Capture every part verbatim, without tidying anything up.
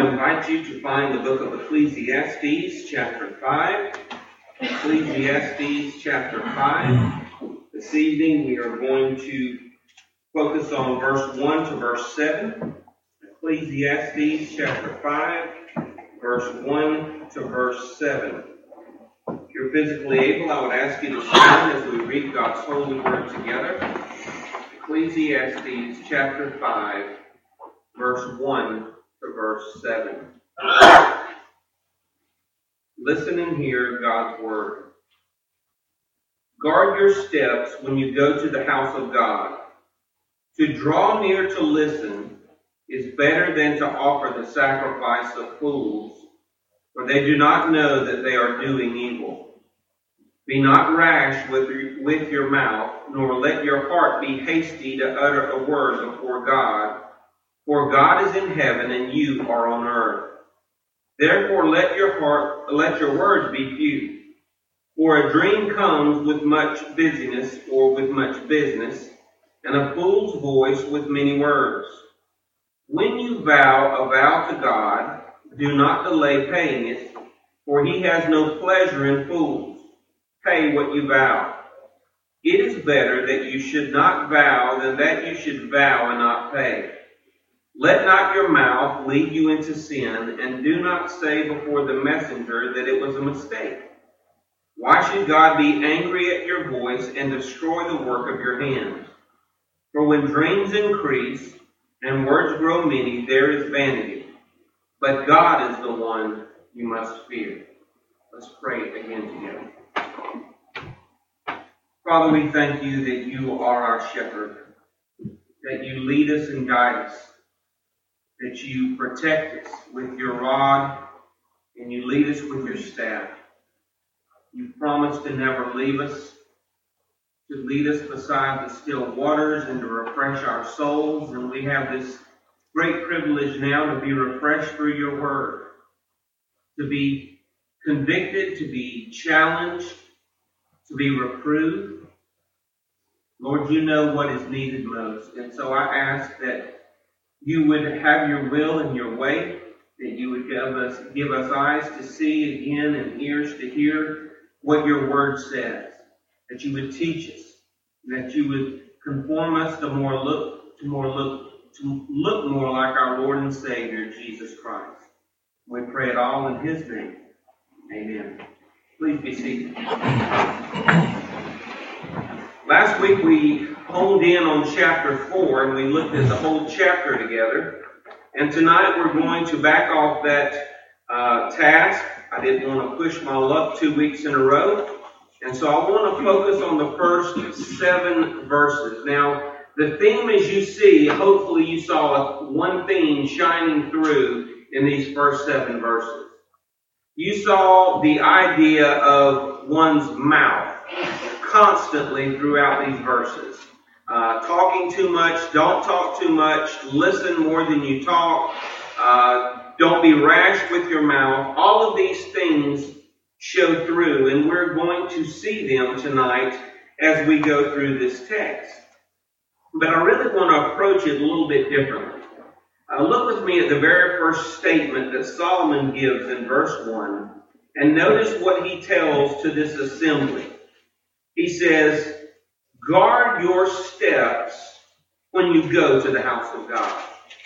to invite you to find the book of Ecclesiastes, chapter five. Ecclesiastes, chapter five. This evening we are going to focus on verse one to verse seven. Ecclesiastes, chapter five, verse one to verse seven. If you're physically able, I would ask you to stand as we read God's holy word together. Ecclesiastes, chapter five, verse one to verse seven. Listen and hear God's word. Guard your steps when you go to the house of God. To draw near to listen is better than to offer the sacrifice of fools, for they do not know that they are doing evil. Be not rash with your, with your mouth, nor let your heart be hasty to utter a word before God. For God is in heaven, and you are on earth. Therefore let your heart, let your words be few. For a dream comes with much busyness, or with much business, and a fool's voice with many words. When you vow a vow to God, do not delay paying it, for he has no pleasure in fools. Pay what you vow. It is better that you should not vow than that you should vow and not pay. Let not your mouth lead you into sin, and do not say before the messenger that it was a mistake. Why should God be angry at your voice and destroy the work of your hands? For when dreams increase and words grow many, there is vanity. But God is the one you must fear. Let's pray again together. Father, we thank you that you are our shepherd, that you lead us and guide us, that you protect us with your rod, and you lead us with your staff. You promise to never leave us, to lead us beside the still waters and to refresh our souls. And we have this great privilege now to be refreshed through your word, to be convicted, to be challenged, to be reproved. Lord, you know what is needed most. And so I ask that you would have your will and your way, that you would give us, give us eyes to see again and ears to hear what your word says, that you would teach us, that you would conform us to more look to more look to look more like our Lord and Savior Jesus Christ. We pray it all in his name. Amen. Please be seated. Last week we honed in on chapter four and we looked at the whole chapter together. And tonight we're going to back off that uh, task. I didn't want to push my luck two weeks in a row. And so I want to focus on the first seven verses. Now, the theme, as you see, hopefully you saw one theme shining through in these first seven verses. You saw the idea of one's mouth constantly throughout these verses. Uh, talking too much, don't talk too much, listen more than you talk, uh, don't be rash with your mouth. All of these things show through, and we're going to see them tonight as we go through this text. But I really want to approach it a little bit differently. Uh, look with me at the very first statement that Solomon gives in verse one, and notice what he tells to this assembly. He says, guard your steps when you go to the house of God.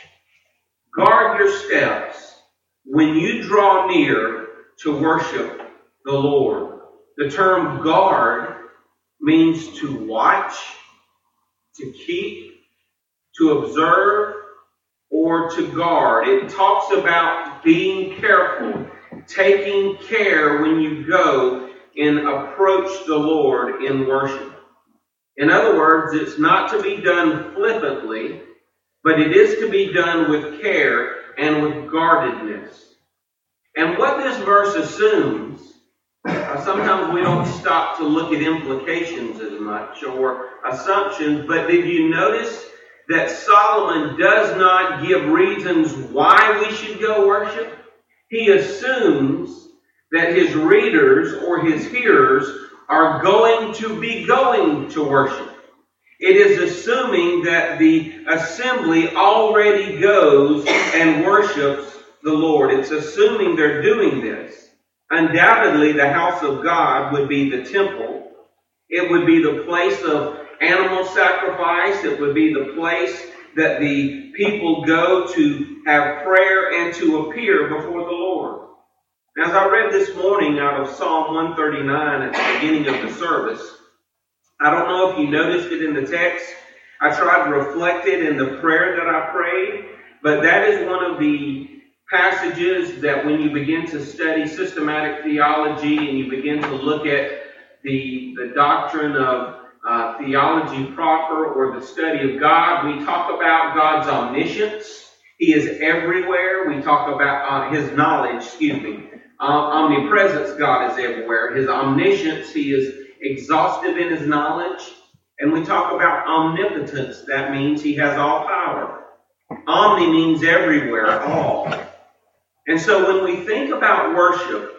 Guard your steps when you draw near to worship the Lord. The term guard means to watch, to keep, to observe, or to guard. It talks about being careful, taking care when you go and approach the Lord in worship. In other words, it's not to be done flippantly, but it is to be done with care and with guardedness. And what this verse assumes, uh, sometimes we don't stop to look at implications as much or assumptions, but did you notice that Solomon does not give reasons why we should go worship? He assumes that his readers or his hearers are going to be going to worship. It is assuming that the assembly already goes and worships the Lord. It's assuming they're doing this. Undoubtedly, the house of God would be the temple. It would be the place of animal sacrifice. It would be the place that the people go to have prayer and to appear before the Lord. As I read this morning out of Psalm one thirty-nine at the beginning of the service, I don't know if you noticed it in the text. I tried to reflect it in the prayer that I prayed, but that is one of the passages that when you begin to study systematic theology and you begin to look at the, the doctrine of uh, theology proper or the study of God, we talk about God's omniscience. He is everywhere. We talk about uh, His knowledge, excuse me. Uh, omnipresence, God is everywhere. His omniscience, He is exhaustive in His knowledge. And we talk about omnipotence. That means He has all power. Omni means everywhere, all. And so when we think about worship,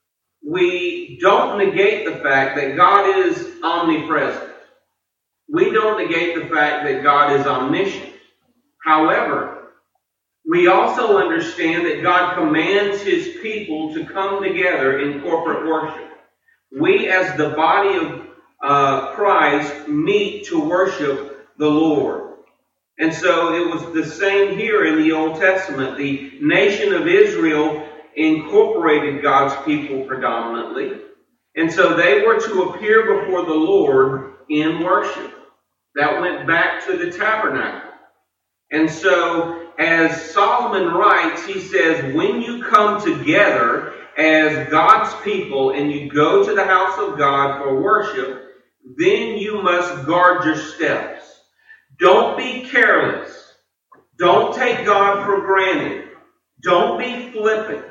we don't negate the fact that God is omnipresent. We don't negate the fact that God is omniscient. However, we also understand that God commands His people to come together in corporate worship. We as the body of uh, Christ meet to worship the Lord. And so it was the same here in the Old Testament. The nation of Israel incorporated God's people predominantly. And so they were to appear before the Lord in worship. That went back to the tabernacle. And so as Solomon writes, he says, when you come together as God's people and you go to the house of God for worship, then you must guard your steps. Don't be careless. Don't take God for granted. Don't be flippant.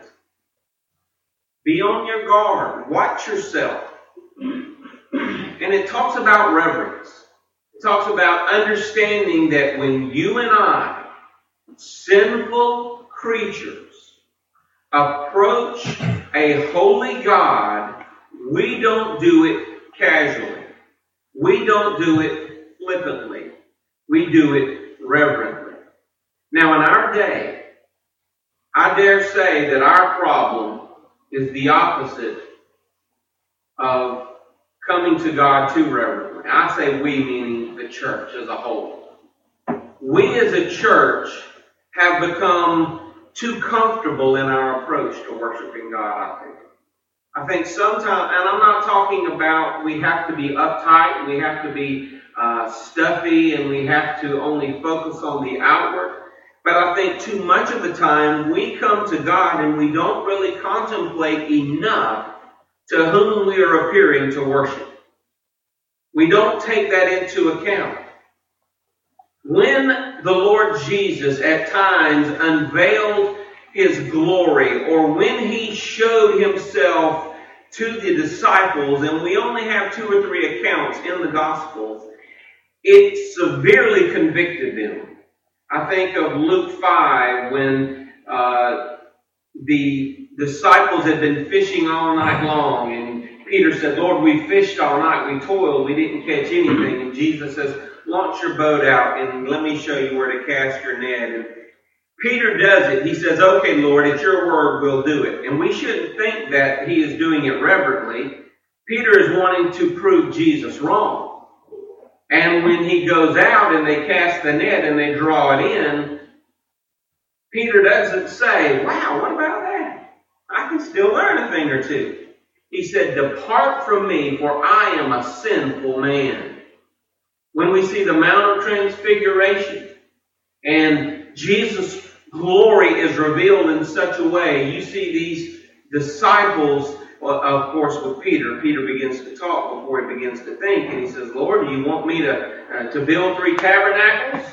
Be on your guard. Watch yourself. And it talks about reverence. It talks about understanding that when you and I, sinful creatures, approach a holy God, we don't do it casually. We don't do it flippantly. We do it reverently. Now, in our day, I dare say that our problem is the opposite of coming to God too reverently. I say we, meaning the church as a whole. We as a church have become too comfortable in our approach to worshiping God, I think. I think sometimes, and I'm not talking about we have to be uptight, we have to be uh, stuffy, and we have to only focus on the outward. But I think too much of the time we come to God and we don't really contemplate enough to whom we are appearing to worship. We don't take that into account. When the Lord Jesus at times unveiled His glory, or when He showed Himself to the disciples, and we only have two or three accounts in the Gospels, it severely convicted them. I think of Luke five when uh, the disciples had been fishing all night long, and Peter said, Lord, we fished all night, we toiled, we didn't catch anything. And Jesus says, launch your boat out and let me show you where to cast your net. And Peter does it. He says, okay, Lord, at your word, we'll do it. And we shouldn't think that he is doing it reverently. Peter is wanting to prove Jesus wrong. And when he goes out and they cast the net and they draw it in, Peter doesn't say, wow, what about that? I can still learn a thing or two. He said, depart from me, for I am a sinful man. When we see the Mount of Transfiguration and Jesus' glory is revealed in such a way, you see these disciples, well, of course with Peter, Peter begins to talk before he begins to think, and he says, Lord, do you want me to, uh, to build three tabernacles?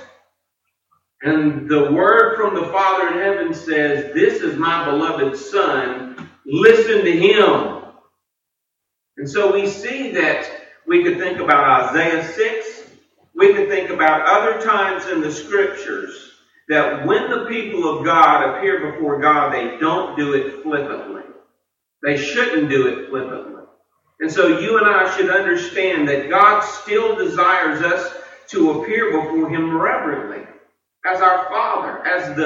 And the word from the Father in heaven says, this is my beloved Son, listen to Him. And so we see that we could think about Isaiah six. We could think about other times in the Scriptures that when the people of God appear before God, they don't do it flippantly. They shouldn't do it flippantly. And so you and I should understand that God still desires us to appear before Him reverently, as our Father, as the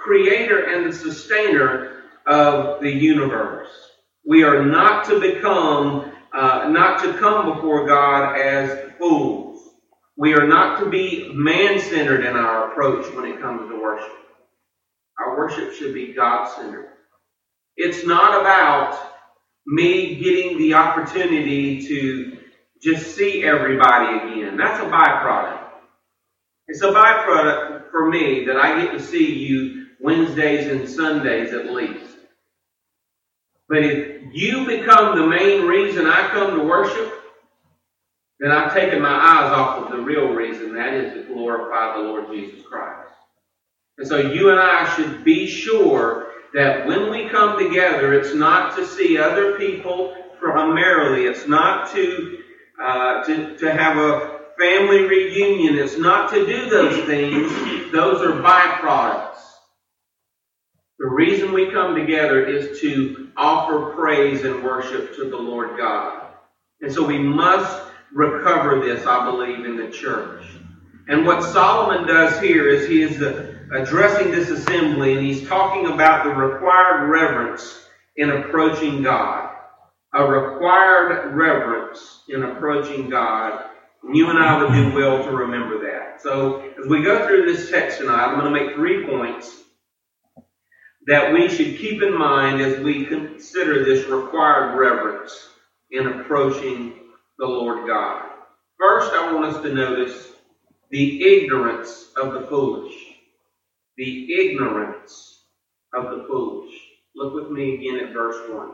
creator and the sustainer of the universe. We are not to become, uh, not to come before God as fools. We are not to be man-centered in our approach when it comes to worship. Our worship should be God-centered. It's not about me getting the opportunity to just see everybody again. That's a byproduct. It's a byproduct for me that I get to see you Wednesdays and Sundays at least. But if you become the main reason I come to worship, then I've taken my eyes off of the real reason, that is to glorify the Lord Jesus Christ. And so you and I should be sure that when we come together, it's not to see other people primarily. It's not to, uh, to, to have a family reunion. It's not to do those things. Those are byproducts. The reason we come together is to offer praise and worship to the Lord God. And so we must recover this, I believe, in the church. And what Solomon does here is he is addressing this assembly, and he's talking about the required reverence in approaching God. A required reverence in approaching God. And you and I would do well to remember that. So as we go through this text tonight, I'm going to make three points that we should keep in mind as we consider this required reverence in approaching the Lord God. First, I want us to notice the ignorance of the foolish. The ignorance of the foolish. Look with me again at verse one.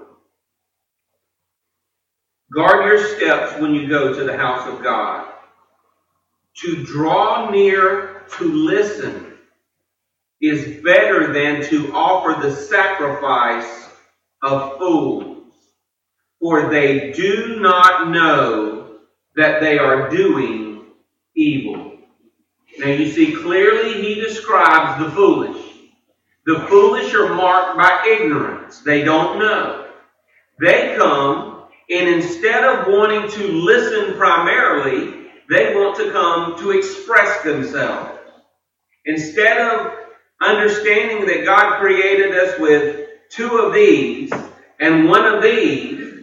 Guard your steps when you go to the house of God. To draw near to listen is better than to offer the sacrifice of fools, for they do not know that they are doing evil. Now you see clearly he describes the foolish. The foolish are marked by ignorance. They don't know. They come, and instead of wanting to listen primarily, they want to come to express themselves. Instead of understanding that God created us with two of these and one of these,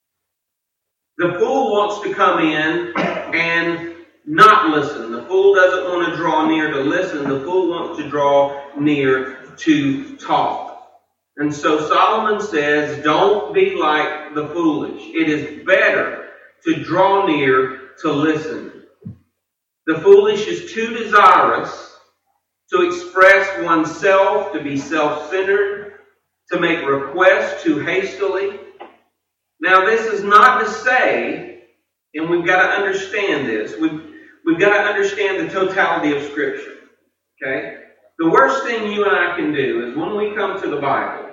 the fool wants to come in and not listen. The fool doesn't want to draw near to listen. The fool wants to draw near to talk. And so Solomon says, don't be like the foolish. It is better to draw near to listen. The foolish is too desirous to express oneself, to be self-centered, to make requests too hastily. Now, this is not to say, and we've got to understand this, we've, we've got to understand the totality of Scripture. Okay? The worst thing you and I can do is when we come to the Bible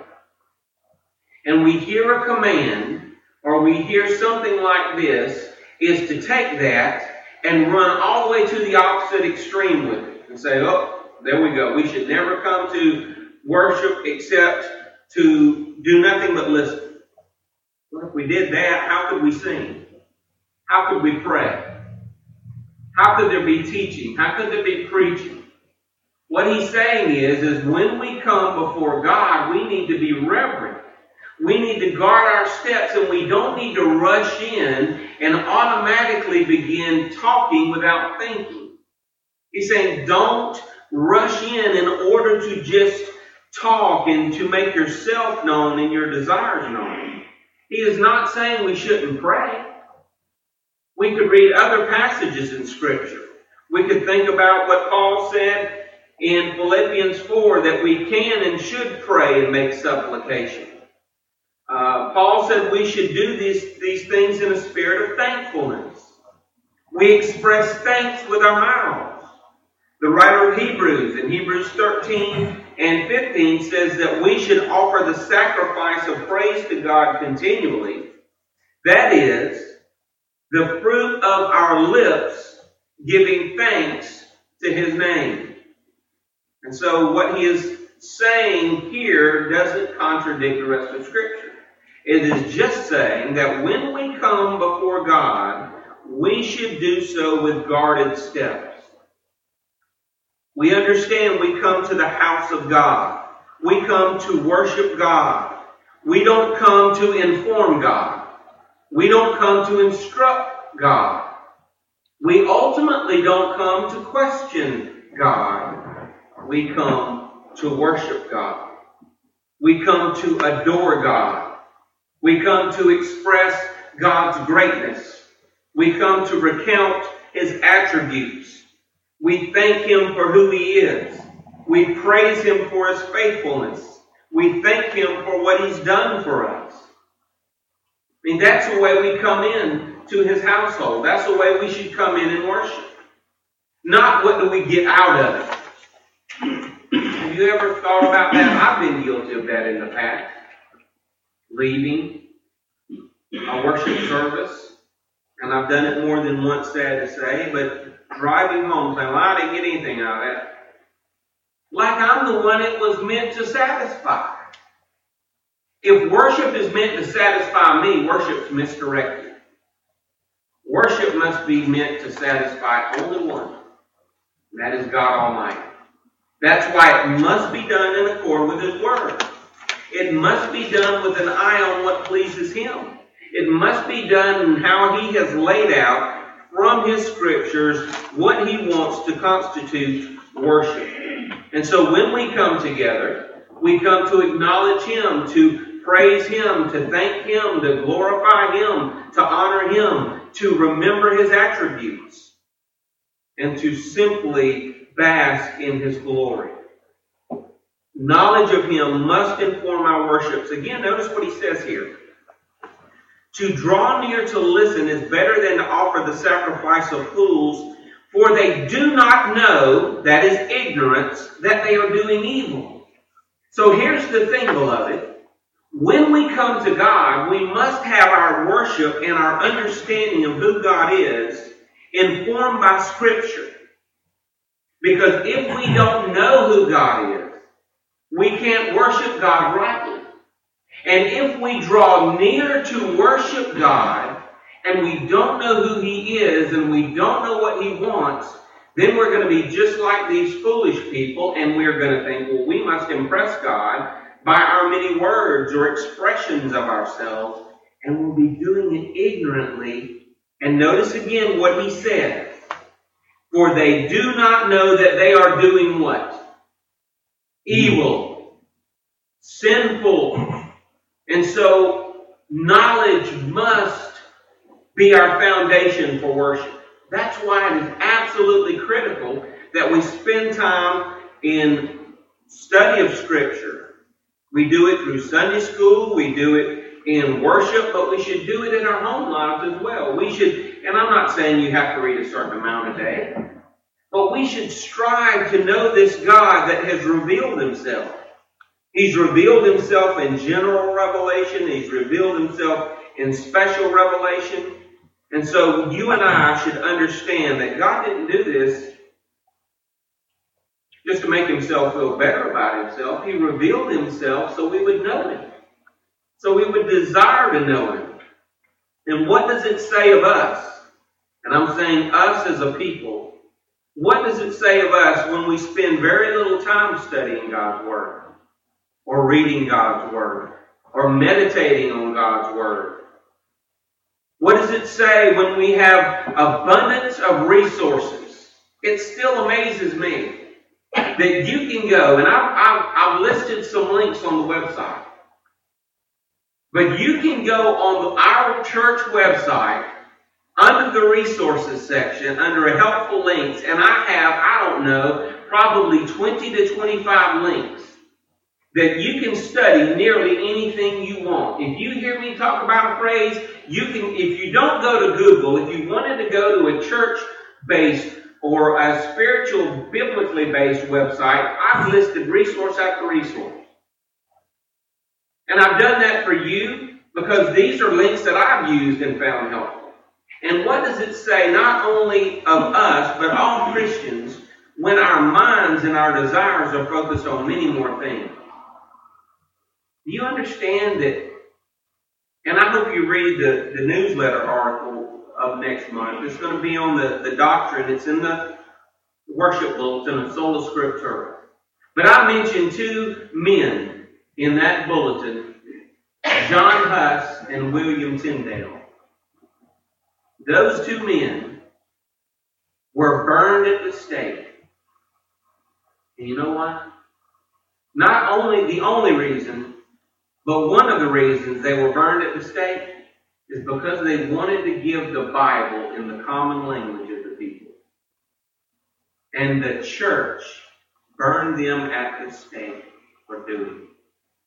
and we hear a command or we hear something like this, is to take that and run all the way to the opposite extreme with it and say, oh, there we go. We should never come to worship except to do nothing but listen. Well, if we did that, how could we sing? How could we pray? How could there be teaching? How could there be preaching? What he's saying is, is when we come before God, we need to be reverent. We need to guard our steps, and we don't need to rush in and automatically begin talking without thinking. He's saying, don't rush in in order to just talk and to make yourself known and your desires known. He is not saying we shouldn't pray. We could read other passages in Scripture. We could think about what Paul said in Philippians four, that we can and should pray and make supplication. Uh, Paul said we should do these, these things in a spirit of thankfulness. We express thanks with our mouths. The writer of Hebrews, in Hebrews thirteen and fifteen, says that we should offer the sacrifice of praise to God continually. That is, the fruit of our lips giving thanks to His name. And so what he is saying here doesn't contradict the rest of Scripture. It is just saying that when we come before God, we should do so with guarded steps. We understand we come to the house of God. We come to worship God. We don't come to inform God. We don't come to instruct God. We ultimately don't come to question God. We come to worship God. We come to adore God. We come to express God's greatness. We come to recount His attributes. We thank Him for who He is. We praise Him for His faithfulness. We thank Him for what He's done for us. I mean, that's the way we come in to His household. That's the way we should come in and worship. Not what do we get out of it. Have you ever thought about that? I've been guilty of that in the past. Leaving a worship service, and I've done it more than once, sad to say, but driving home saying, well, I didn't get anything out of that. Like I'm the one it was meant to satisfy. If worship is meant to satisfy me, worship's misdirected. Worship must be meant to satisfy only one. And that is God Almighty. That's why it must be done in accord with His Word. It must be done with an eye on what pleases Him. It must be done in how He has laid out from His Scriptures what He wants to constitute worship. And so when we come together, we come to acknowledge Him, to praise Him, to thank Him, to glorify Him, to honor Him, to remember His attributes, and to simply bask in His glory. Knowledge of Him must inform our worships. Again, notice what he says here. To draw near to listen is better than to offer the sacrifice of fools, for they do not know, that is ignorance, that they are doing evil. So here's the thing, beloved. When we come to God, we must have our worship and our understanding of who God is informed by Scripture. Because if we don't know who God is, we can't worship God rightly. And if we draw near to worship God, and we don't know who He is, and we don't know what He wants, then we're going to be just like these foolish people, and we're going to think, well, we must impress God by our many words or expressions of ourselves, and we'll be doing it ignorantly. And notice again what he said. For they do not know that they are doing what? Evil. Sinful. And so, knowledge must be our foundation for worship. That's why it is absolutely critical that we spend time in study of Scripture. We do it through Sunday school, we do it in worship, but we should do it in our home lives as well. We should, and I'm not saying you have to read a certain amount a day, but we should strive to know this God that has revealed Himself. He's revealed Himself in general revelation. He's revealed Himself in special revelation. And so you and I should understand that God didn't do this just to make Himself feel better about Himself. He revealed Himself so we would know Him. So we would desire to know Him. And what does it say of us? And I'm saying us as a people. What does it say of us when we spend very little time studying God's Word? Or reading God's Word? Or meditating on God's Word? What does it say when we have abundance of resources? It still amazes me that you can go, and I've, I've, I've listed some links on the website, but you can go on the, our church website under the resources section, under a helpful links, and I have, I don't know, probably twenty to twenty-five links that you can study nearly anything you want. If you hear me talk about a phrase, you can, if you don't go to Google, if you wanted to go to a church-based or a spiritual, biblically based website, I've listed resource after resource. And I've done that for you because these are links that I've used and found helpful. And what does it say not only of us, but all Christians, when our minds and our desires are focused on many more things? Do you understand that? And I hope you read the, the newsletter article of next month. It's going to be on the, the doctrine. It's in the worship bulletin of Sola Scriptura. But I mentioned two men in that bulletin, John Huss and William Tyndale. Those two men were burned at the stake. And you know why? Not only the only reason, but one of the reasons they were burned at the stake is because they wanted to give the Bible in the common language of the people. And the church burned them at the stake for doing it.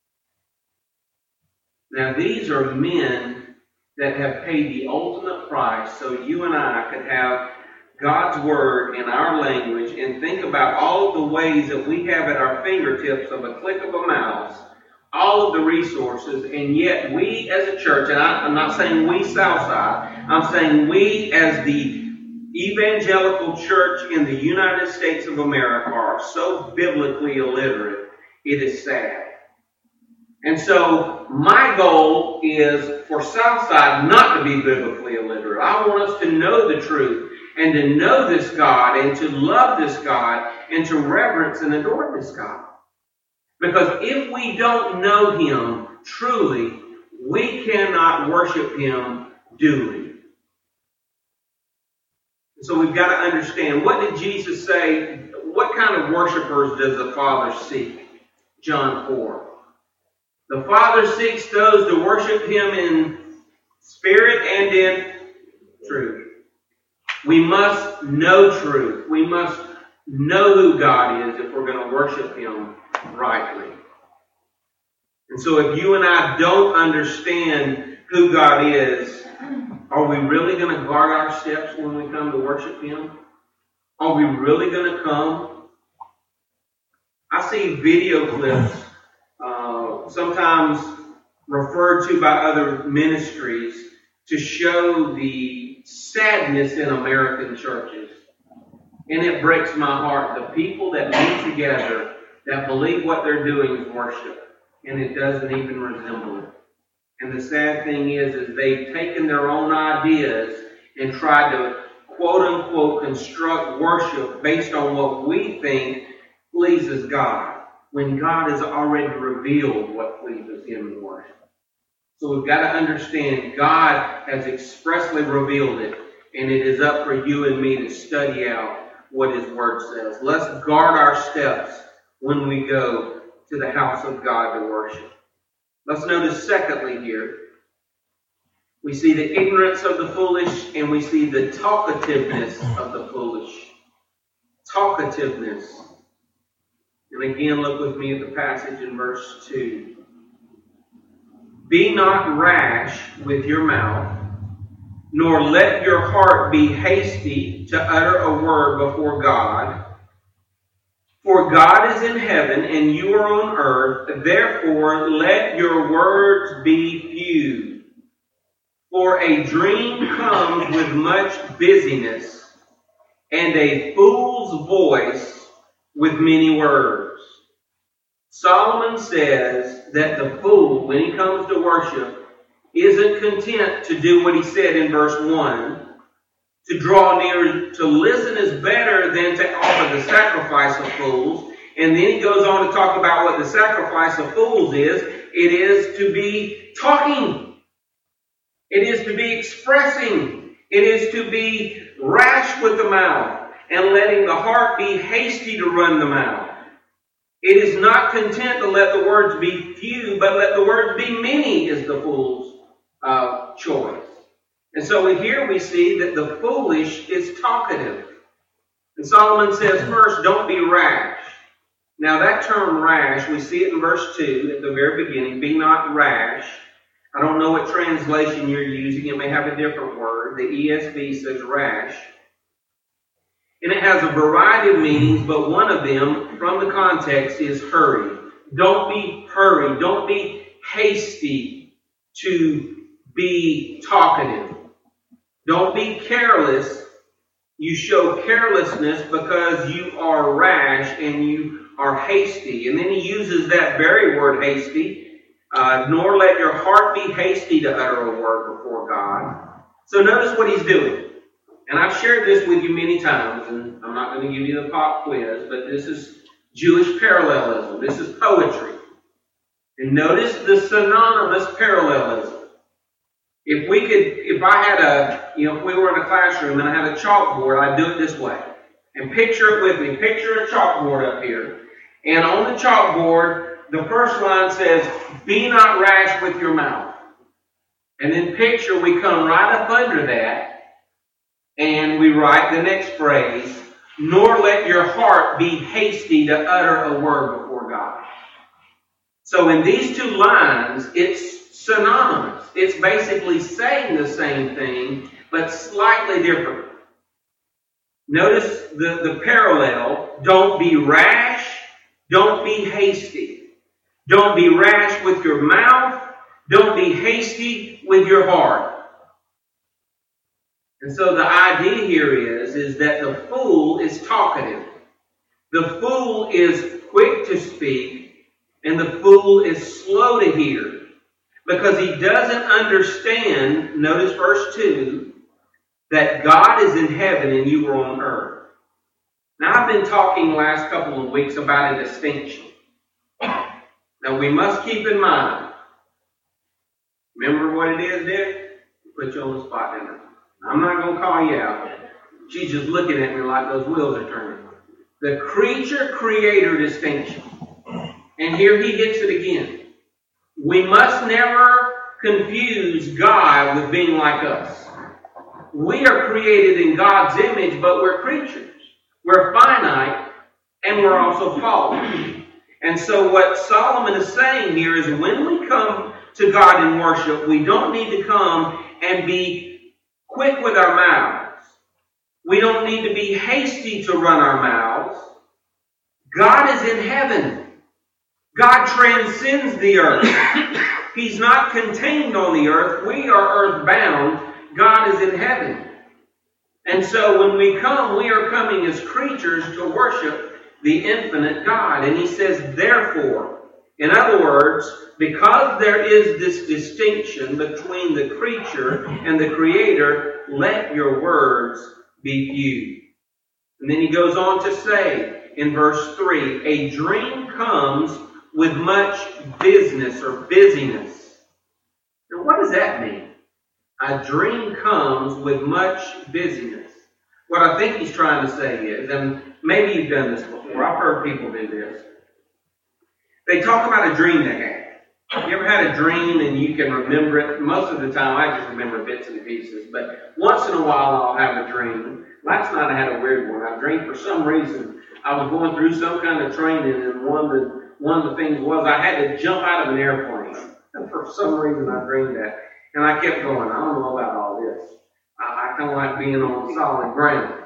Now these are men that have paid the ultimate price so you and I could have God's Word in our language, and think about all of the ways that we have at our fingertips of a click of a mouse, all of the resources, and yet we as a church, and I, I'm not saying we Southside, I'm saying we as the evangelical church in the United States of America are so biblically illiterate, it is sad. And so my goal is for Southside not to be biblically illiterate. I want us to know the truth and to know this God and to love this God and to reverence and adore this God. Because if we don't know Him truly, we cannot worship Him duly. So we've got to understand, what did Jesus say? What kind of worshipers does the Father seek? John four. The Father seeks those to worship Him in spirit and in truth. We must know truth. We must know who God is if we're going to worship Him rightly. And so if you and I don't understand who God is, are we really going to guard our steps when we come to worship Him? Are we really going to come? I see video clips, uh, sometimes referred to by other ministries, to show the sadness in American churches. And it breaks my heart. The people that meet together, that believe what they're doing is worship, and it doesn't even resemble it. And the sad thing is, is they've taken their own ideas and tried to quote-unquote construct worship based on what we think pleases God, when God has already revealed what pleases Him in worship. So we've got to understand God has expressly revealed it, and it is up for you and me to study out what His Word says. Let's guard our steps when we go to the house of God to worship. Let's notice secondly here, we see the ignorance of the foolish, and we see the talkativeness of the foolish. Talkativeness. And again, look with me at the passage in verse two. Be not rash with your mouth, nor let your heart be hasty to utter a word before God. For God is in heaven, and you are on earth. Therefore, let your words be few. For a dream comes with much busyness, and a fool's voice with many words. Solomon says that the fool, when he comes to worship, isn't content to do what he said in verse one. To draw near, to listen is better than to offer the sacrifice of fools. And then he goes on to talk about what the sacrifice of fools is. It is to be talking. It is to be expressing. It is to be rash with the mouth and letting the heart be hasty to run the mouth. It is not content to let the words be few, but let the words be many is the fool's uh, choice. And so here we see that the foolish is talkative. And Solomon says, first, don't be rash. Now that term rash, we see it in verse two at the very beginning. Be not rash. I don't know what translation you're using. It may have a different word. The E S V says rash. And it has a variety of meanings, but one of them, from the context, is hurry. Don't be hurried. Don't be hasty to be talkative. Don't be careless. You show carelessness because you are rash and you are hasty. And then he uses that very word hasty. Uh, nor let your heart be hasty to utter a word before God. So notice what he's doing. And I've shared this with you many times, and I'm not going to give you the pop quiz, but this is Jewish parallelism. This is poetry. And notice the synonymous parallelism. If we could, if I had a, you know, if we were in a classroom and I had a chalkboard, I'd do it this way. And picture it with me. Picture a chalkboard up here. And on the chalkboard, the first line says, "Be not rash with your mouth." And then picture we come right up under that, and we write the next phrase, "Nor let your heart be hasty to utter a word before God." So in these two lines, it's synonymous. It's basically saying the same thing, but slightly different. Notice the, the parallel. Don't be rash. Don't be hasty. Don't be rash with your mouth. Don't be hasty with your heart. And so the idea here is, is that the fool is talkative. The fool is quick to speak, and the fool is slow to hear. Because he doesn't understand, notice verse two, that God is in heaven and you are on earth. Now, I've been talking the last couple of weeks about a distinction. Now, we must keep in mind, remember what it is, Dick? Put you on the spot, didn't I? I'm not going to call you out. She's just looking at me like those wheels are turning. The creature-creator distinction. And here he hits it again. We must never confuse God with being like us. We are created in God's image, but we're creatures. We're finite, and we're also fallen. And so what Solomon is saying here is when we come to God in worship, we don't need to come and be quick with our mouths. We don't need to be hasty to run our mouths. God is in heaven. God transcends the earth. He's not contained on the earth. We are earthbound. God is in heaven. And so when we come, we are coming as creatures to worship the infinite God. And he says, therefore, in other words, because there is this distinction between the creature and the creator, let your words be few. And then he goes on to say in verse three, a dream comes with much business or busyness. Now what does that mean? A dream comes with much busyness. What I think he's trying to say is, and maybe you've done this before, I've heard people do this. They talk about a dream they had. You ever had a dream and you can remember it? Most of the time I just remember bits and pieces, but once in a while I'll have a dream. Last night I had a weird one. I dreamed for some reason I was going through some kind of training, and one of the, one of the things was I had to jump out of an airplane. And for some reason I dreamed that. And I kept going, I don't know about all this. I, I kind of like being on solid ground.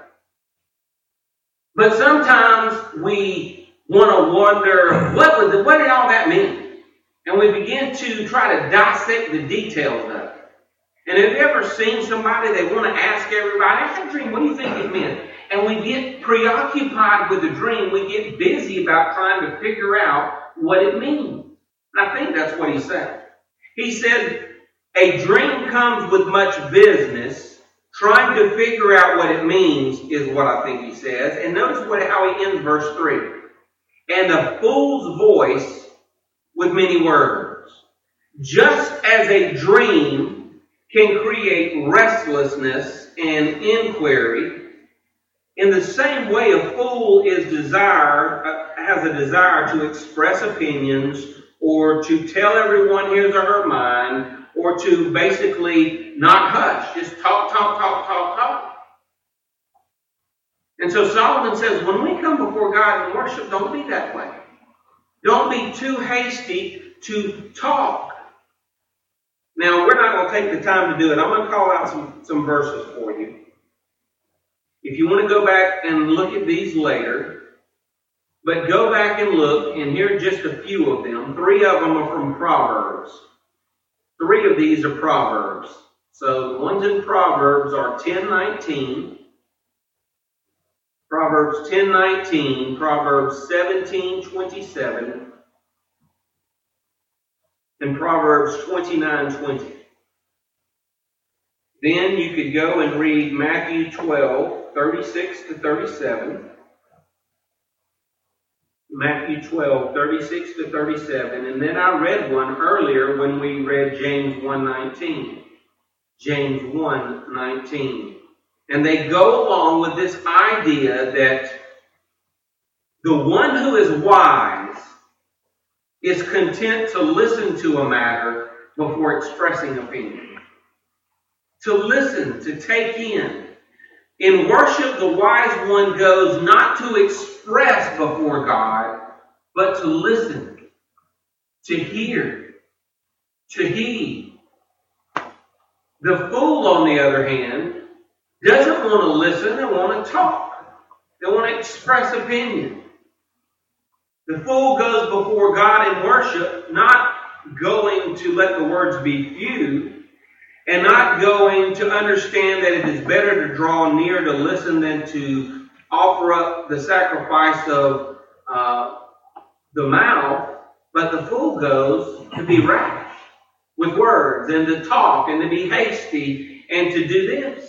But sometimes we want to wonder, what, was the, what did all that mean? And we begin to try to dissect the details of it. And have you ever seen somebody, they want to ask everybody, I had a dream, what do you think it meant? And we get preoccupied with the dream. We get busy about trying to figure out what it means. And I think that's what he said. He said, a dream comes with much business. Trying to figure out what it means is what I think he says. And notice what, how he ends verse three. And a fool's voice with many words. Just as a dream can create restlessness and inquiry, in the same way a fool is desire, uh, has a desire to express opinions or to tell everyone his or her mind, or to basically not hush, just talk, talk, talk, talk, talk. And so Solomon says, when we come before God and worship, don't be that way. Don't be too hasty to talk. Now, we're not going to take the time to do it. I'm going to call out some, some verses for you. If you want to go back and look at these later, but go back and look, and here are just a few of them. Three of them are from Proverbs. Three of these are Proverbs. So the ones in Proverbs are ten nineteen, Proverbs ten nineteen, Proverbs seventeen twenty-seven, and Proverbs twenty-nine twenty. Then you could go and read Matthew twelve, thirty-six to thirty-seven. Matthew twelve, thirty-six to thirty-seven. And then I read one earlier when we read James one nineteen. James one nineteen. And they go along with this idea that the one who is wise is content to listen to a matter before expressing opinion. To listen, to take in. In worship, the wise one goes not to express before God, but to listen, to hear, to heed. The fool, on the other hand, doesn't want to listen and want to talk. They want to express opinion. The fool goes before God in worship, not going to let the words be few, and not going to understand that it is better to draw near to listen than to offer up the sacrifice of uh, the mouth. But the fool goes to be rash with words and to talk and to be hasty and to do this.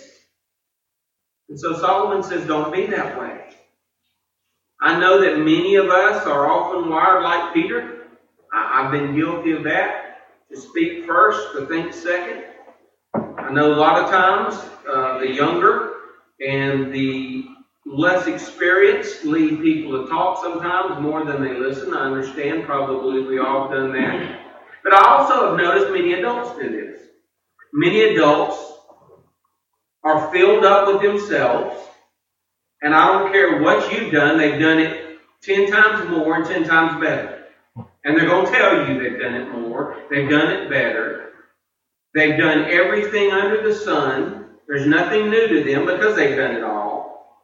And so Solomon says, don't be that way. I know that many of us are often wired like Peter. I've been guilty of that. To speak first, to think second. I know a lot of times uh, the younger and the less experienced lead people to talk sometimes more than they listen. I understand, probably we all have done that. But I also have noticed many adults do this. Many adults are filled up with themselves, and I don't care what you've done, they've done it ten times more and ten times better. And they're going to tell you they've done it more, they've done it better. They've done everything under the sun. There's nothing new to them because they've done it all.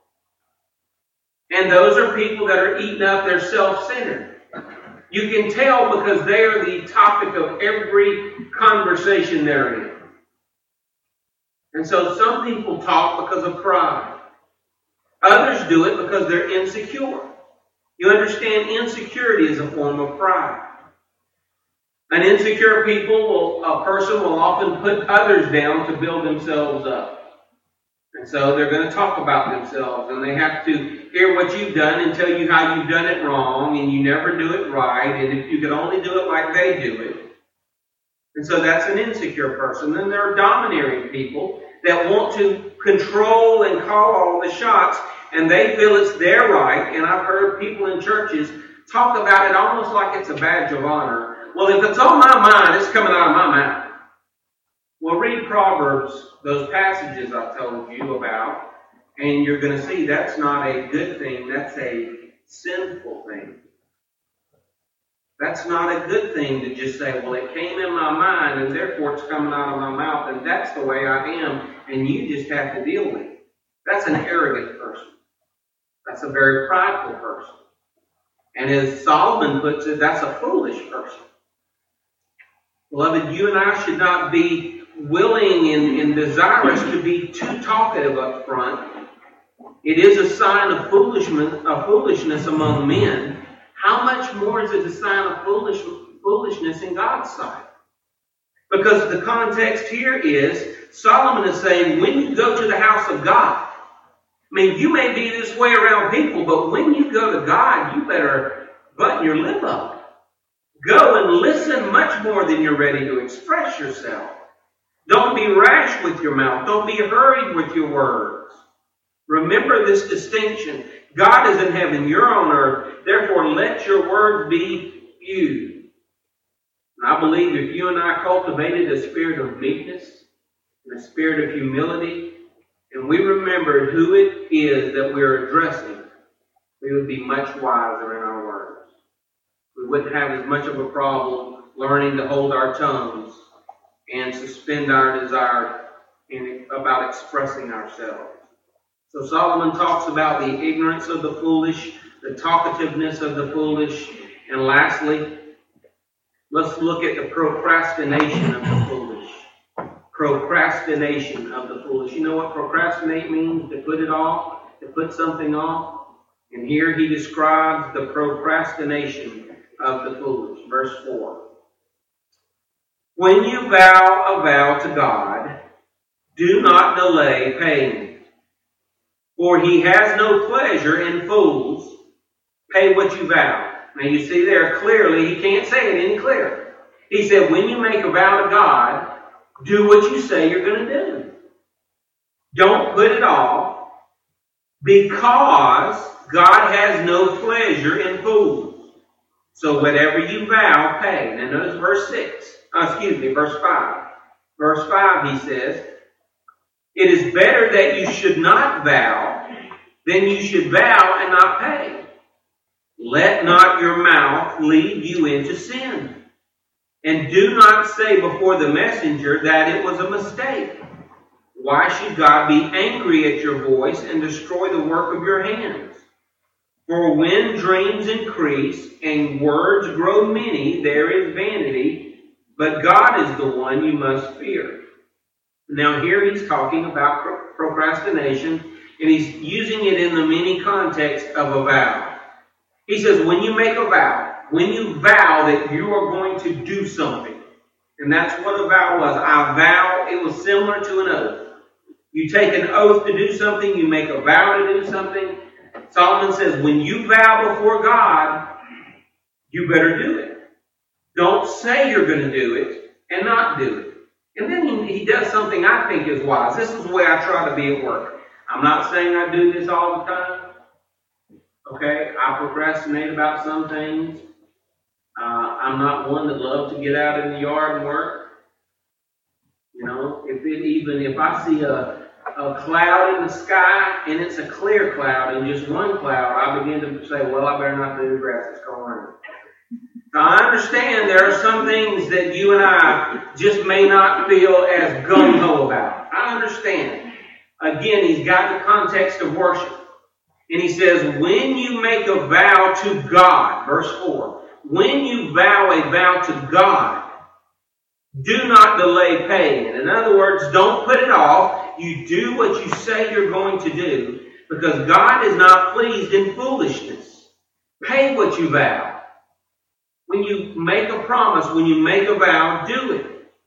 And those are people that are eating up, they're self-centered. You can tell because they are the topic of every conversation they're in. And so some people talk because of pride. Others do it because they're insecure. You understand, insecurity is a form of pride. An insecure people, will, a person will often put others down to build themselves up. And so they're going to talk about themselves, and they have to hear what you've done and tell you how you've done it wrong, and you never do it right, and if you could only do it like they do it. And so that's an insecure person. Then there are domineering people that want to control and call all the shots, and they feel it's their right. And I've heard people in churches talk about it almost like it's a badge of honor. Well, if it's on my mind, it's coming out of my mouth. Well, read Proverbs, those passages I told you about, and you're going to see that's not a good thing. That's a sinful thing. That's not a good thing to just say, well, it came in my mind, and therefore it's coming out of my mouth, and that's the way I am, and you just have to deal with it. That's an arrogant person. That's a very prideful person. And as Solomon puts it, that's a foolish person. Beloved, you and I should not be willing and, and desirous to be too talkative up front. It is a sign of foolishness, of foolishness among men. How much more is it a sign of foolish, foolishness in God's sight? Because the context here is, Solomon is saying, when you go to the house of God, I mean, you may be this way around people, but when you go to God, you better button your lip up. Go and listen much more than you're ready to express yourself. Don't be rash with your mouth. Don't be hurried with your words. Remember this distinction. God is in heaven, you're on earth. Therefore, let your words be few. And I believe if you and I cultivated a spirit of meekness and a spirit of humility, and we remembered who it is that we're addressing, we would be much wiser in our words. We wouldn't have as much of a problem learning to hold our tongues and suspend our desire in, about expressing ourselves. So Solomon talks about the ignorance of the foolish, the talkativeness of the foolish, and lastly, let's look at the procrastination of the foolish. Procrastination of the foolish. You know what procrastinate means? To put it off, to put something off. And here he describes the procrastination of the foolish. Verse four. When you vow a vow to God, do not delay paying. For he has no pleasure in fools. Pay what you vow. Now you see there clearly, he can't say it any clearer. He said, when you make a vow to God, do what you say you're going to do. Don't put it off, because God has no pleasure in fools. So whatever you vow, pay. Now notice verse six. Oh, excuse me, verse five. Verse five, he says, it is better that you should not vow than you should vow and not pay. Let not your mouth lead you into sin. And do not say before the messenger that it was a mistake. Why should God be angry at your voice and destroy the work of your hands? For when dreams increase and words grow many, there is vanity, but God is the one you must fear. Now here he's talking about procrastination, and he's using it in the many context of a vow. He says, when you make a vow, when you vow that you are going to do something, and that's what a vow was. I vow, it was similar to an oath. You take an oath to do something, you make a vow to do something. Solomon says, when you vow before God, you better do it. Don't say you're going to do it and not do it. And then he, he does something I think is wise. This is the way I try to be at work. I'm not saying I do this all the time. Okay, I procrastinate about some things. Uh, I'm not one that loves to get out in the yard and work. You know, if it even if I see a, a cloud in the sky and it's a clear cloud and just one cloud, I begin to say, well, I better not do the grass, it's going. Now, I understand there are some things that you and I just may not feel as gung-ho about. I understand. Again, he's got the context of worship. And he says, when you make a vow to God, verse four, when you vow a vow to God, do not delay paying it. In other words, don't put it off. You do what you say you're going to do, because God is not pleased in foolishness. Pay what you vow. When you make a promise, when you make a vow, do it.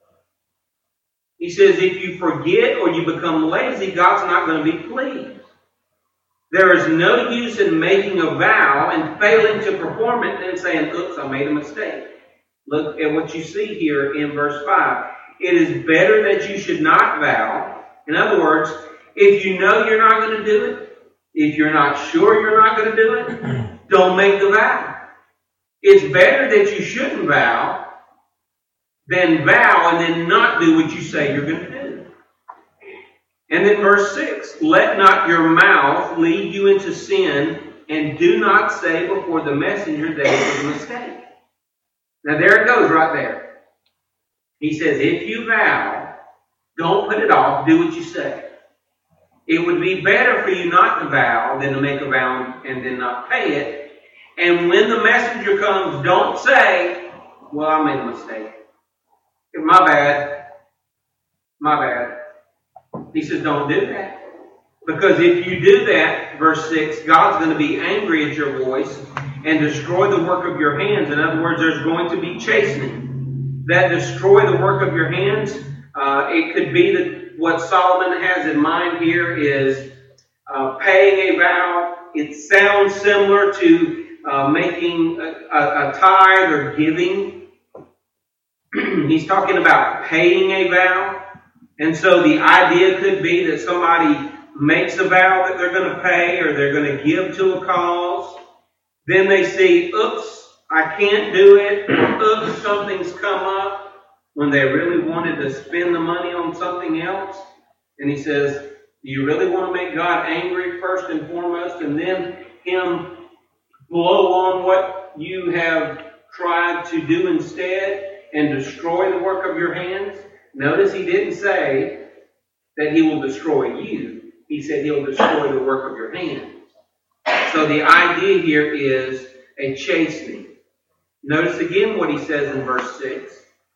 He says if you forget or you become lazy, God's not going to be pleased. There is no use in making a vow and failing to perform it and then saying, oops, I made a mistake. Look at what you see here in verse five. It is better that you should not vow. In other words, if you know you're not going to do it, if you're not sure you're not going to do it, don't make the vow. It's better that you shouldn't vow than vow and then not do what you say you're going to do. And then verse six, let not your mouth lead you into sin, and do not say before the messenger that it was a mistake. Now there it goes right there. He says, if you vow, don't put it off, do what you say. It would be better for you not to vow than to make a vow and then not pay it. And when the messenger comes, don't say, well, I made a mistake. My bad. My bad. He says, don't do that. Because if you do that, verse six, God's going to be angry at your voice and destroy the work of your hands. In other words, there's going to be chastening. That destroy the work of your hands, uh, it could be that what Solomon has in mind here is uh, paying a vow. It sounds similar to uh, making a, a, a tithe or giving. He's talking about paying a vow. And so the idea could be that somebody makes a vow that they're going to pay or they're going to give to a cause. Then they see, oops, I can't do it. Or, oops, something's come up when they really wanted to spend the money on something else. And he says, do you really want to make God angry first and foremost, and then Him blow on what you have tried to do instead and destroy the work of your hands? Notice he didn't say that He will destroy you. He said He'll destroy the work of your hands. So the idea here is a chastening. Notice again what he says in verse six.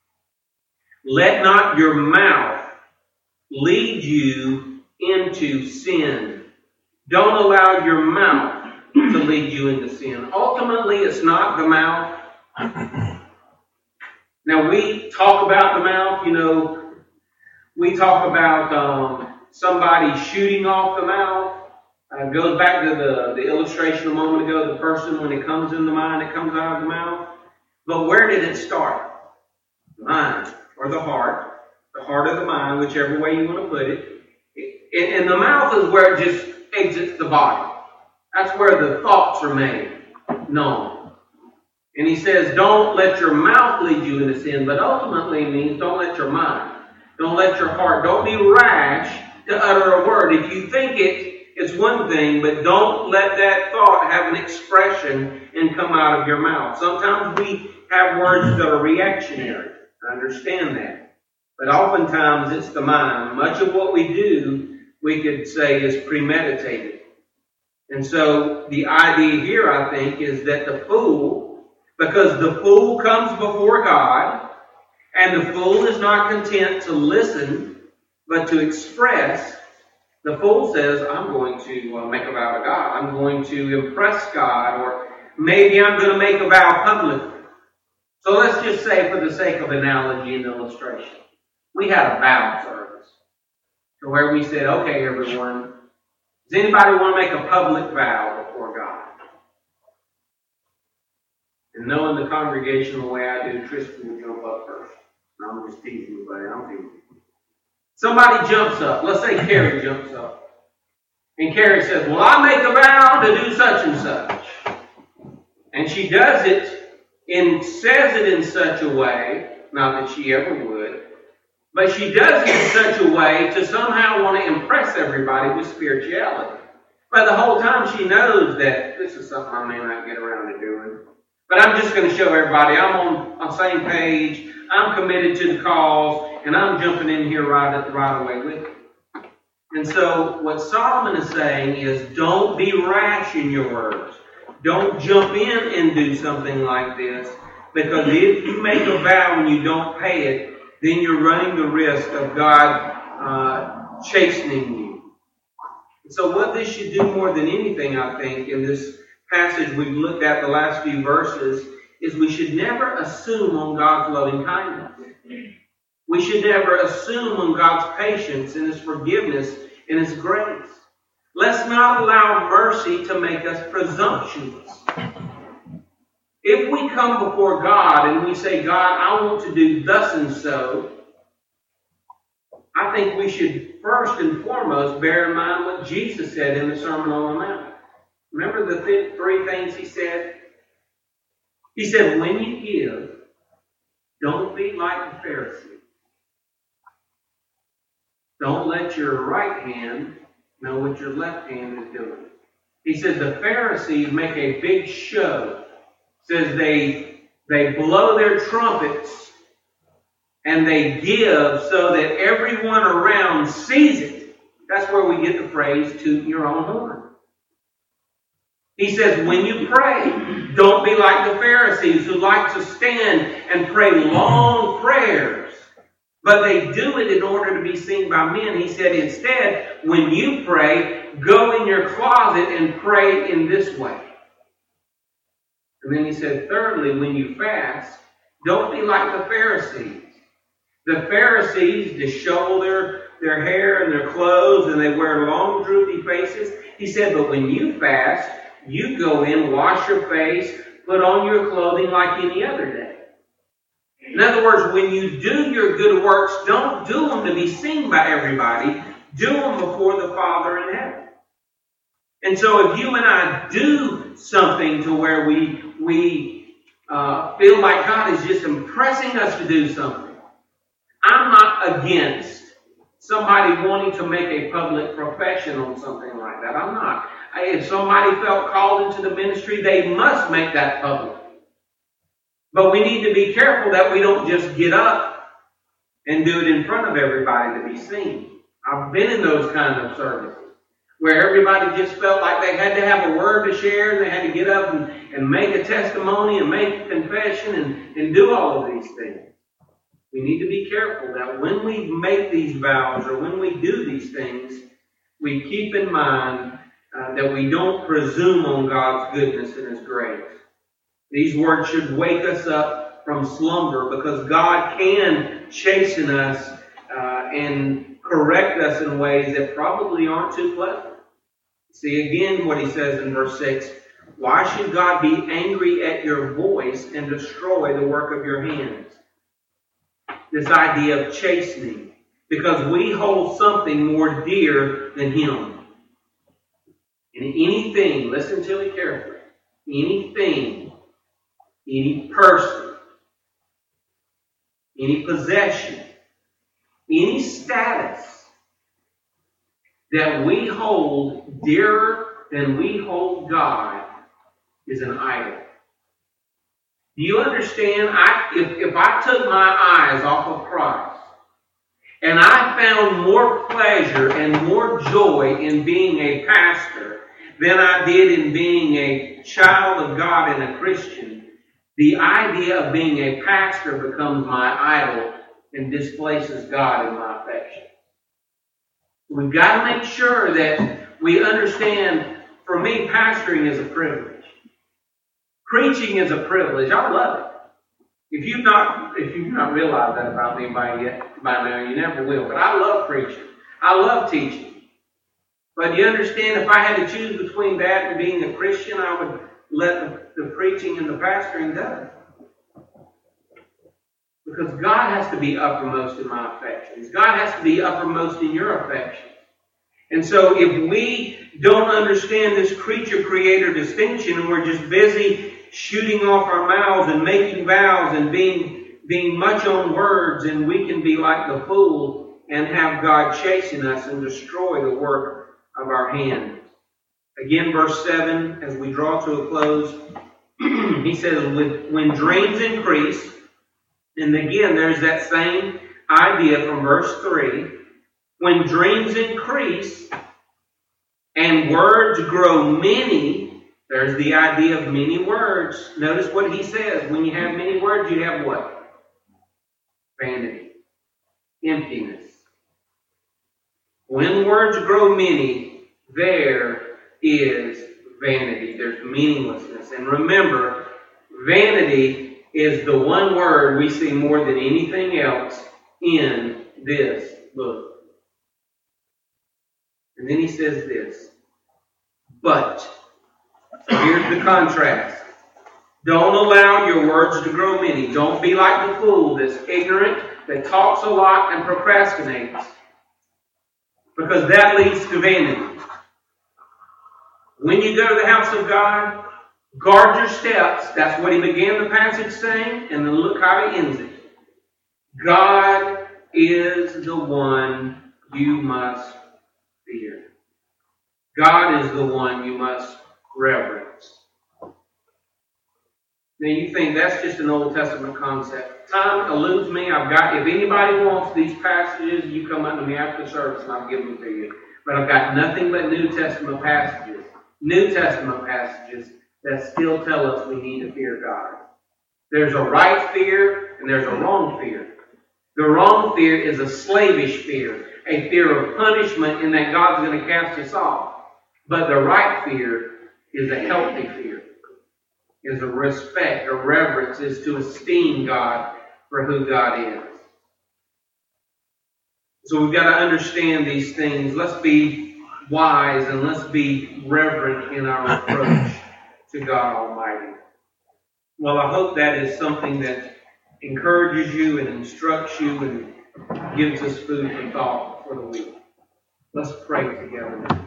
Let not your mouth lead you into sin. Don't allow your mouth to lead you into sin. Ultimately, it's not the mouth. Now, we talk about the mouth, you know, We talk about um, somebody shooting off the mouth. Uh, it goes back to the, the illustration a moment ago, the person, when it comes in the mind, it comes out of the mouth. But where did it start? The mind, or the heart. The heart of the mind, whichever way you want to put it. And the mouth is where it just exits the body. That's where the thoughts are made known. And he says, don't let your mouth lead you into sin, but ultimately means don't let your mind, don't let your heart, don't be rash to utter a word. If you think it, it's one thing, but don't let that thought have an expression and come out of your mouth. Sometimes we have words that are reactionary. I understand that. But oftentimes it's the mind. Much of what we do, we could say, is premeditated. And so the idea here, I think, is that the fool, because the fool comes before God, and the fool is not content to listen, but to express, the fool says, I'm going to uh, make a vow to God. I'm going to impress God, or maybe I'm going to make a vow publicly. So let's just say, for the sake of analogy and illustration, we had a vow service to where we said, okay, everyone, does anybody want to make a public vow before God? And knowing the congregation the way I do, Tristan will jump up first. And I'm just teasing you, buddy. I'm teasing you. Somebody jumps up. Let's say Carrie jumps up. And Carrie says, well, I make a vow to do such and such. And she does it and says it in such a way, not that she ever would, but she does it in such a way to somehow want to impress everybody with spirituality. But the whole time she knows that this is something I may not get around to doing. But I'm just going to show everybody I'm on the same page, I'm committed to the cause, and I'm jumping in here right at the right away with you. And so what Solomon is saying is, don't be rash in your words. Don't jump in and do something like this, because if you make a vow and you don't pay it, then you're running the risk of God uh, chastening you. So what this should do more than anything, I think, in this passage we've looked at the last few verses, is we should never assume on God's loving kindness. We should never assume on God's patience and His forgiveness and His grace. Let's not allow mercy to make us presumptuous. If we come before God and we say, God, I want to do thus and so, I think we should first and foremost bear in mind what Jesus said in the Sermon on the Mount. Remember the th- three things He said? He said, when you give, don't be like the Pharisees. Don't let your right hand know what your left hand is doing. He said the Pharisees make a big show. Says they they blow their trumpets and they give so that everyone around sees it. That's where we get the phrase, toot your own horn. He says, when you pray, don't be like the Pharisees who like to stand and pray long prayers, but they do it in order to be seen by men. He said, instead, when you pray, go in your closet and pray in this way. And then he said, thirdly, when you fast, don't be like the Pharisees. The Pharisees dishevel their, their hair and their clothes, and they wear long, droopy faces. He said, but when you fast, you go in, wash your face, put on your clothing like any other day. In other words, when you do your good works, don't do them to be seen by everybody. Do them before the Father in heaven. And so if you and I do something to where we, we uh, feel like God is just impressing us to do something, I'm not against somebody wanting to make a public profession on something like that. I'm not. If somebody felt called into the ministry, they must make that public. But we need to be careful that we don't just get up and do it in front of everybody to be seen. I've been in those kind of services where everybody just felt like they had to have a word to share, and they had to get up and, and make a testimony and make a confession and, and do all of these things. We need to be careful that when we make these vows or when we do these things, we keep in mind uh, that we don't presume on God's goodness and His grace. These words should wake us up from slumber, because God can chasten us uh, and correct us in ways that probably aren't too pleasant. See again what he says in verse six. Why should God be angry at your voice and destroy the work of your hands? This idea of chastening. Because we hold something more dear than Him. And anything, listen to me carefully, anything, any person, any possession, any status that we hold dearer than we hold God is an idol. Do you understand? I, if, if I took my eyes off of Christ and I found more pleasure and more joy in being a pastor than I did in being a child of God and a Christian, the idea of being a pastor becomes my idol and displaces God in my affection. We've got to make sure that we understand, for me, pastoring is a privilege. Preaching is a privilege. I love it. If you've not, if you've not realized that about me by yet, by now, you never will. But I love preaching. I love teaching. But you understand, if I had to choose between that and being a Christian, I would let the, the preaching and the pastoring go. Because God has to be uppermost in my affections. God has to be uppermost in your affections. And so if we don't understand this creature-creator distinction and we're just busy shooting off our mouths and making vows and being, being much on words, and we can be like the fool and have God chasing us and destroy the work of our hands. Again, verse seven, as we draw to a close, he says, when dreams increase, and again, there's that same idea from verse three. When dreams increase and words grow many, there's the idea of many words. Notice what he says. When you have many words, you have what? Vanity. Emptiness. When words grow many, there is vanity. There's meaninglessness. And remember, vanity is the one word we see more than anything else in this book. And then he says this, but, here's the contrast. Don't allow your words to grow many. Don't be like the fool that's ignorant, that talks a lot and procrastinates. Because that leads to vanity. When you go to the house of God, guard your steps. That's what he began the passage saying, and then look how he ends it. God is the one you must fear. God is the one you must reverence. Now you think that's just an Old Testament concept. Time eludes me. I've got, if anybody wants these passages, you come unto me after the service and I'll give them to you. But I've got nothing but New Testament passages. New Testament passages that still tell us we need to fear God. There's a right fear and there's a wrong fear. The wrong fear is a slavish fear, a fear of punishment in that God's going to cast us off. But the right fear is a healthy fear, is a respect, a reverence, is to esteem God for who God is. So we've got to understand these things. Let's be wise and let's be reverent in our approach to God Almighty. Well, I hope that is something that encourages you and instructs you and gives us food for thought for the week. Let's pray together.